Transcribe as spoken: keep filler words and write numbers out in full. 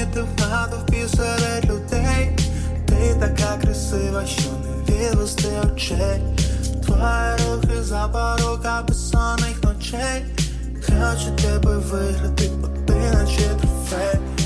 ти в натовпі серед людей. Ти така красива, що не відвести очей. Твої рухи запорука безсонних ночей. Хочу тебе виграти, бо ти наче трофей.